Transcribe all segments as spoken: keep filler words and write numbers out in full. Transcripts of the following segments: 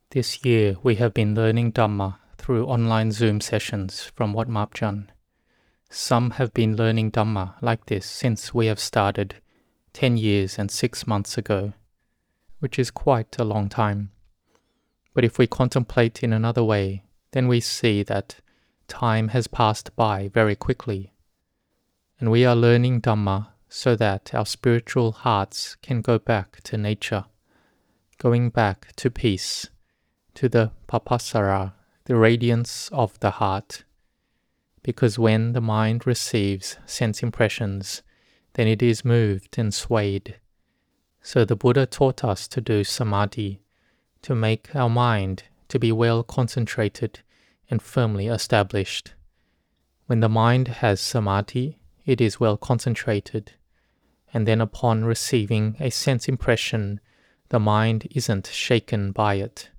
This year we have been learning Dhamma through online Zoom sessions from Wat Mapjan. Some have been learning Dhamma like this since we have started ten years and six months ago, which is quite a long time. But if we contemplate in another way, then we see that time has passed by very quickly. And we are learning Dhamma so that our spiritual hearts can go back to nature, going back to peace, to the papasara, the radiance of the heart. Because when the mind receives sense impressions, then it is moved and swayed. So the Buddha taught us to do samadhi, to make our mind to be well concentrated and firmly established. When the mind has samadhi, it is well concentrated, and then upon receiving a sense impression, the mind isn't shaken by it.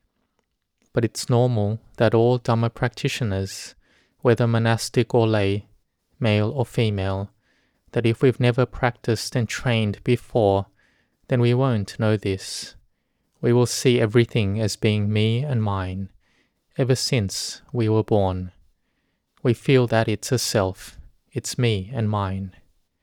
But it's normal that all Dhamma practitioners, whether monastic or lay, male or female, that if we've never practiced and trained before, then we won't know this. We will see everything as being me and mine, ever since we were born. We feel that it's a self, it's me and mine.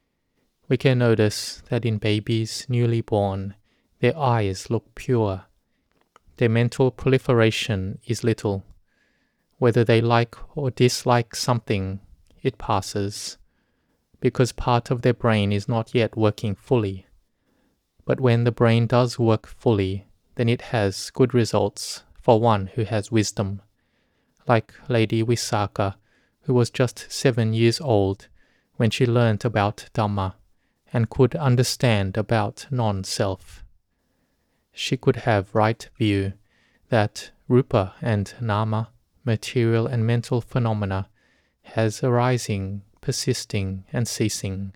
We can notice that in babies newly born, their eyes look pure. Their mental proliferation is little. Whether they like or dislike something, it passes, because part of their brain is not yet working fully. But when the brain does work fully, then it has good results for one who has wisdom, like Lady Visakha, who was just seven years old when she learnt about Dhamma and could understand about non-self. She could have right view that rupa and nama, material and mental phenomena, has arising, persisting and ceasing.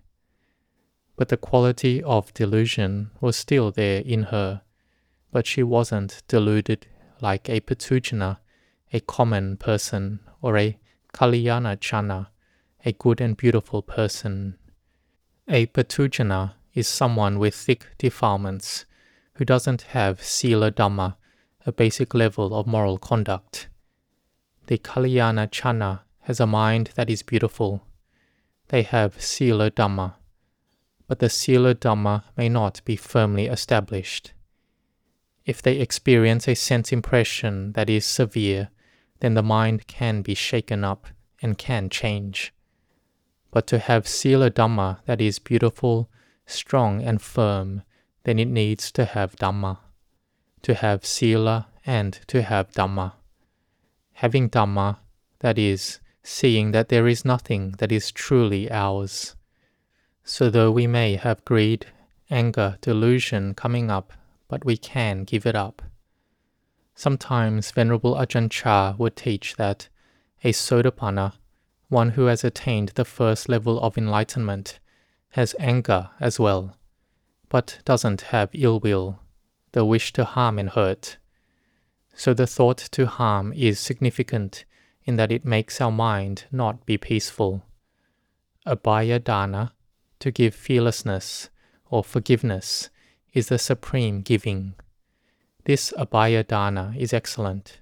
But the quality of delusion was still there in her, but she wasn't deluded like a Patujana, a common person, or a Kalyana Chana, a good and beautiful person. A Patujana is someone with thick defilements, who doesn't have Sila Dhamma, a basic level of moral conduct. The Kalyana Chana has a mind that is beautiful. They have Sila Dhamma, but the Sila Dhamma may not be firmly established. If they experience a sense impression that is severe, then the mind can be shaken up and can change. But to have Sila Dhamma that is beautiful, strong and firm, then it needs to have Dhamma. To have Sila and to have Dhamma. Having Dhamma, that is, seeing that there is nothing that is truly ours. So though we may have greed, anger, delusion coming up, but we can give it up. Sometimes Venerable Ajahn Chah would teach that a Sotapanna, one who has attained the first level of enlightenment, has anger as well, but doesn't have ill will, the wish to harm and hurt. So the thought to harm is significant in that it makes our mind not be peaceful. Abhaya dana, to give fearlessness or forgiveness, is the supreme giving. This abhaya dana is excellent.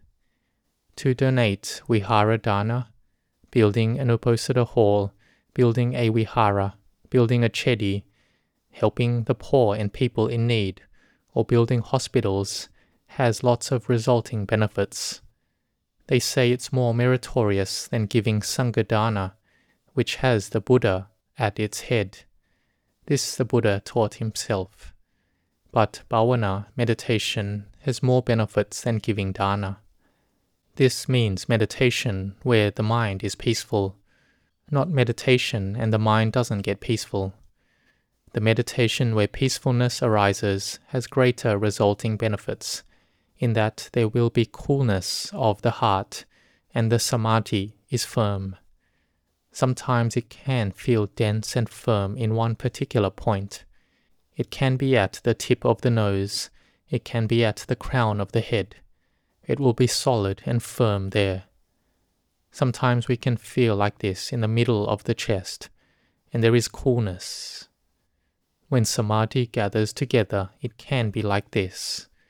To donate vihara dana, building an uposatha hall, building a vihara, building a chedi, helping the poor and people in need, or building hospitals, has lots of resulting benefits. They say it's more meritorious than giving Sanghadana, which has the Buddha at its head. This the Buddha taught himself. But bhavana, meditation, has more benefits than giving dana. This means meditation where the mind is peaceful, not meditation and the mind doesn't get peaceful. The meditation where peacefulness arises has greater resulting benefits, in that there will be coolness of the heart and the samadhi is firm. Sometimes it can feel dense and firm in one particular point. It can be at the tip of the nose, it can be at the crown of the head. It will be solid and firm there. Sometimes we can feel like this in the middle of the chest, and there is coolness. When samadhi gathers together, it can be like this.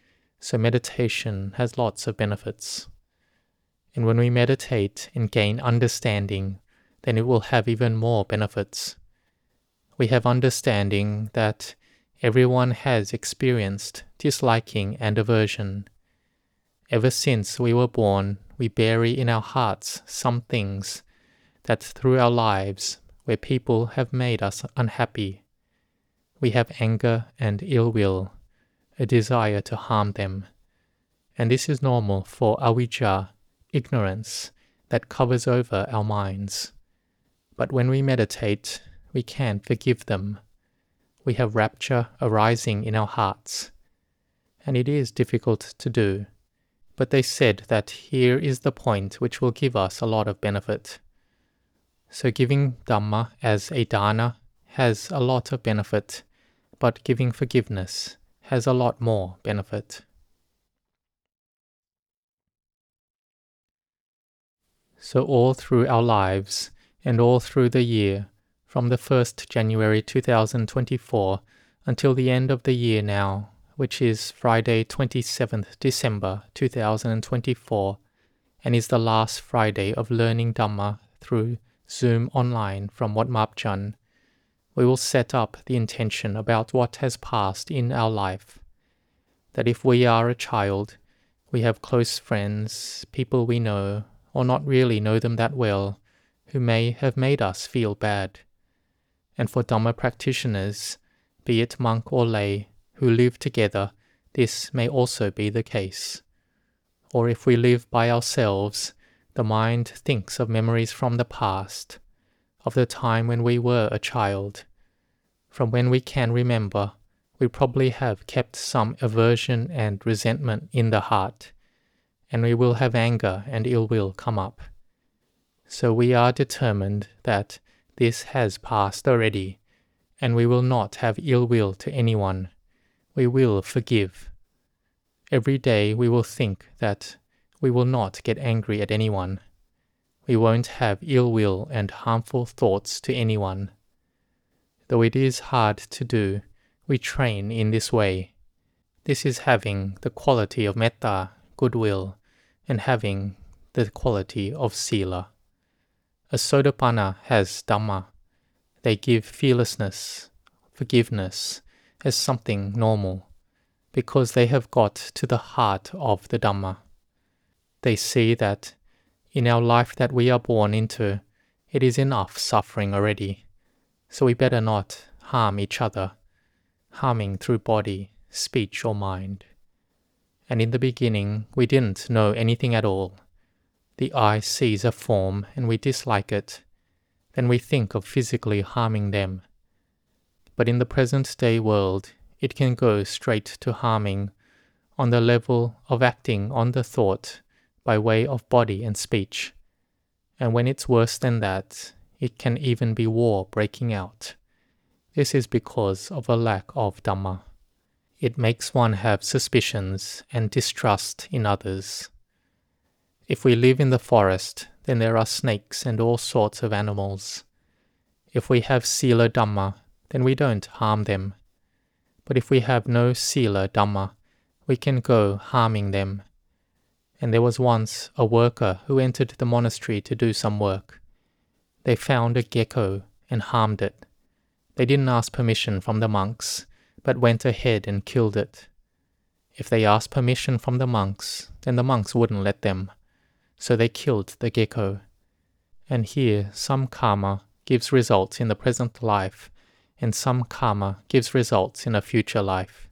So meditation has lots of benefits. And when we meditate and gain understanding, then it will have even more benefits. We have understanding that everyone has experienced disliking and aversion. Ever since we were born, we bury in our hearts some things that through our lives where people have made us unhappy. We have anger and ill will, a desire to harm them. And this is normal for avijja, ignorance, that covers over our minds. But when we meditate, we can forgive them. We have rapture arising in our hearts. And it is difficult to do. But they said that here is the point which will give us a lot of benefit. So giving Dhamma as a dana has a lot of benefit, but giving forgiveness has a lot more benefit. So all through our lives and all through the year, from the first of January two thousand twenty-four until the end of the year now, which is Friday twenty-seventh December two thousand twenty-four, and is the last Friday of learning Dhamma through Zoom online from Wat Map Chun, we will set up the intention about what has passed in our life. That if we are a child, we have close friends, people we know, or not really know them that well, who may have made us feel bad. And for Dhamma practitioners, be it monk or lay, who live together, this may also be the case. Or if we live by ourselves, the mind thinks of memories from the past, of the time when we were a child. From when we can remember, we probably have kept some aversion and resentment in the heart, and we will have anger and ill will come up. So we are determined that this has passed already, and we will not have ill will to anyone. We will forgive. Every day we will think that we will not get angry at anyone. We won't have ill will and harmful thoughts to anyone. Though it is hard to do, we train in this way. This is having the quality of metta, goodwill, and having the quality of sila. A Sotapanna has Dhamma. They give fearlessness, forgiveness, as something normal, because they have got to the heart of the Dhamma. They see that in our life that we are born into, it is enough suffering already, so we better not harm each other, harming through body, speech or mind. And in the beginning, we didn't know anything at all. The eye sees a form and we dislike it. Then we think of physically harming them. But in the present day world, it can go straight to harming on the level of acting on the thought by way of body and speech. And when it's worse than that, it can even be war breaking out. This is because of a lack of Dhamma. It makes one have suspicions and distrust in others. If we live in the forest, then there are snakes and all sorts of animals. If we have Sila Dhamma, then we don't harm them. But if we have no Sila Dhamma, we can go harming them. And there was once a worker who entered the monastery to do some work. They found a gecko and harmed it. They didn't ask permission from the monks, but went ahead and killed it. If they asked permission from the monks, then the monks wouldn't let them. So they killed the gecko. And here some karma gives results in the present life, and some karma gives results in a future life.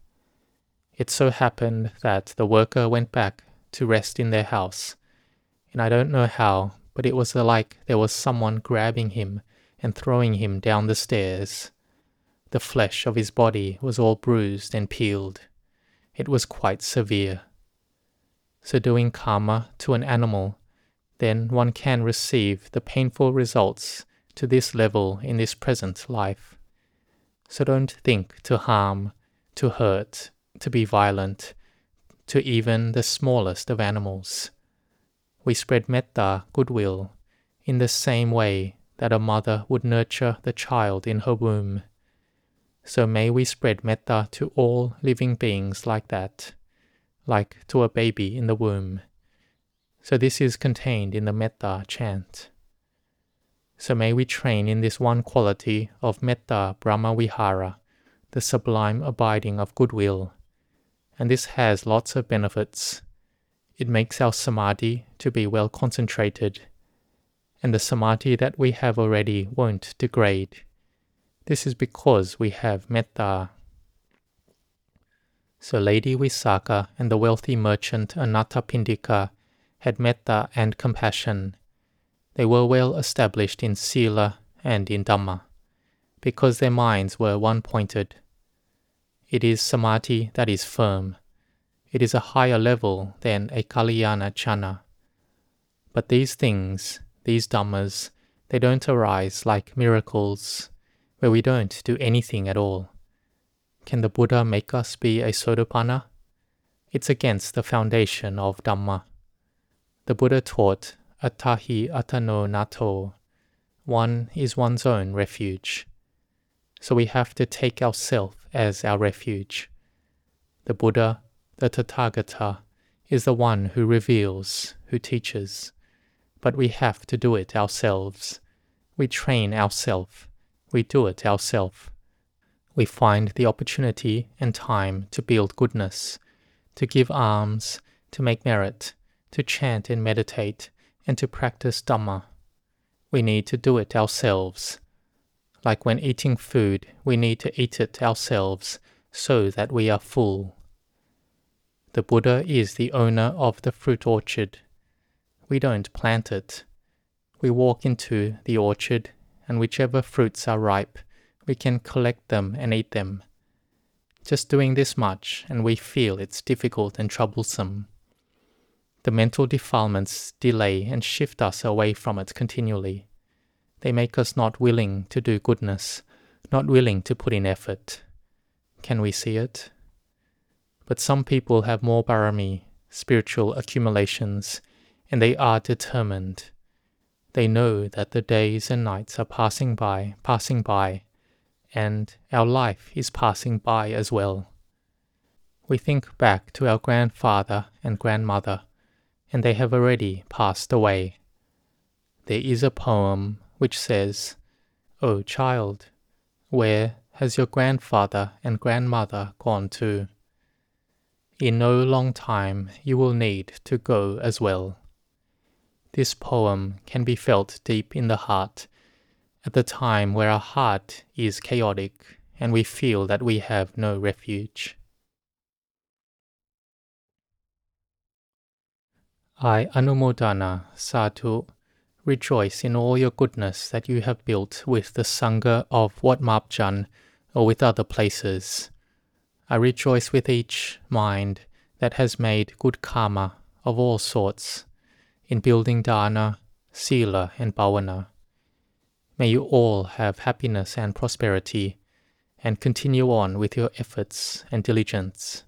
It so happened that the worker went back to rest in their house, and I don't know how, but it was like there was someone grabbing him and throwing him down the stairs. The flesh of his body was all bruised and peeled. It was quite severe. So doing karma to an animal, then one can receive the painful results to this level in this present life. So don't think to harm, to hurt, to be violent, to even the smallest of animals. We spread metta, goodwill, in the same way that a mother would nurture the child in her womb. So may we spread metta to all living beings like that, like to a baby in the womb. So this is contained in the Metta chant. So may we train in this one quality of Metta Brahma Vihara, the sublime abiding of goodwill. And this has lots of benefits. It makes our samadhi to be well concentrated, and the samadhi that we have already won't degrade. This is because we have metta. So Lady Visakha and the wealthy merchant Anathapindika had metta and compassion. They were well established in Sila and in Dhamma, because their minds were one-pointed. It is samadhi that is firm. It is a higher level than a Kalyana Chana. But these things, these Dhammas, they don't arise like miracles, where we don't do anything at all. Can the Buddha make us be a Sotapanna? It's against the foundation of Dhamma. The Buddha taught, Attahi Atano Nato. One is one's own refuge. So we have to take ourself as our refuge. The Buddha, the Tathagata, is the one who reveals, who teaches. But we have to do it ourselves. We train ourselves. We do it ourselves. We find the opportunity and time to build goodness, to give alms, to make merit, to chant and meditate, and to practice Dhamma. We need to do it ourselves. Like when eating food, we need to eat it ourselves so that we are full. The Buddha is the owner of the fruit orchard. We don't plant it. We walk into the orchard, and whichever fruits are ripe, we can collect them and eat them. Just doing this much, and we feel it's difficult and troublesome. The mental defilements delay and shift us away from it continually. They make us not willing to do goodness, not willing to put in effort. Can we see it? But some people have more barami, spiritual accumulations, and they are determined. They know that the days and nights are passing by, passing by, and our life is passing by as well. We think back to our grandfather and grandmother, and they have already passed away. There is a poem which says, "O child, where has your grandfather and grandmother gone to? In no long time you will need to go as well." This poem can be felt deep in the heart at the time where our heart is chaotic and we feel that we have no refuge. I Anumodana, Sadhu, rejoice in all your goodness that you have built with the Sangha of Wat Mapjan or with other places. I rejoice with each mind that has made good karma of all sorts in building dana, sila and bhavana. May you all have happiness and prosperity and continue on with your efforts and diligence.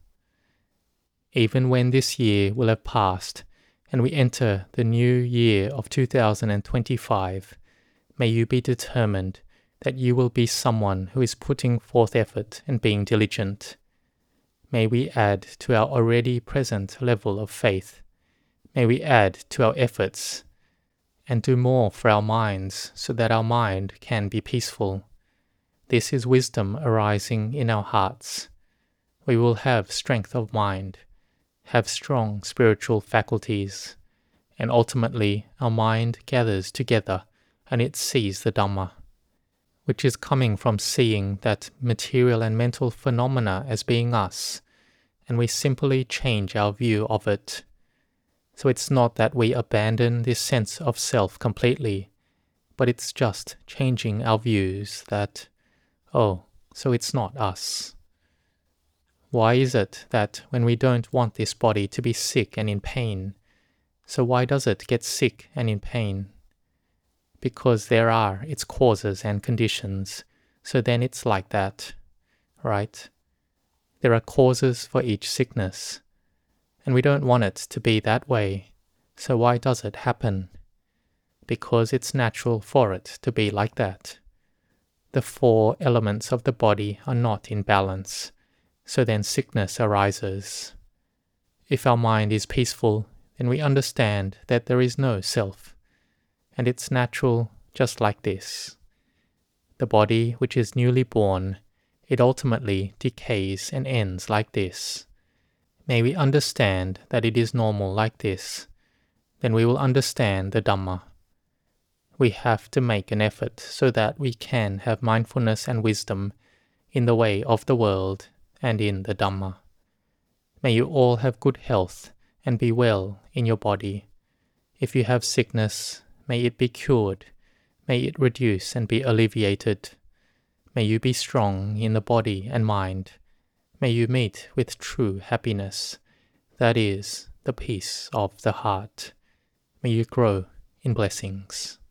Even when this year will have passed and we enter the new year of two thousand twenty-five, may you be determined that you will be someone who is putting forth effort and being diligent. May we add to our already present level of faith. May we add to our efforts and do more for our minds so that our mind can be peaceful. This is wisdom arising in our hearts. We will have strength of mind, have strong spiritual faculties, and ultimately our mind gathers together and it sees the Dhamma, which is coming from seeing that material and mental phenomena as being us, and we simply change our view of it. So it's not that we abandon this sense of self completely, but it's just changing our views that, oh, so it's not us. Why is it that when we don't want this body to be sick and in pain, so why does it get sick and in pain? Because there are its causes and conditions, so then it's like that, right? There are causes for each sickness, and we don't want it to be that way, so why does it happen? Because it's natural for it to be like that. The four elements of the body are not in balance, so then sickness arises. If our mind is peaceful, then we understand that there is no self, and it's natural just like this. The body which is newly born, it ultimately decays and ends like this. May we understand that it is normal like this, then we will understand the Dhamma. We have to make an effort so that we can have mindfulness and wisdom in the way of the world and in the Dhamma. May you all have good health and be well in your body. If you have sickness, may it be cured. May it reduce and be alleviated. May you be strong in the body and mind. May you meet with true happiness, that is, the peace of the heart. May you grow in blessings.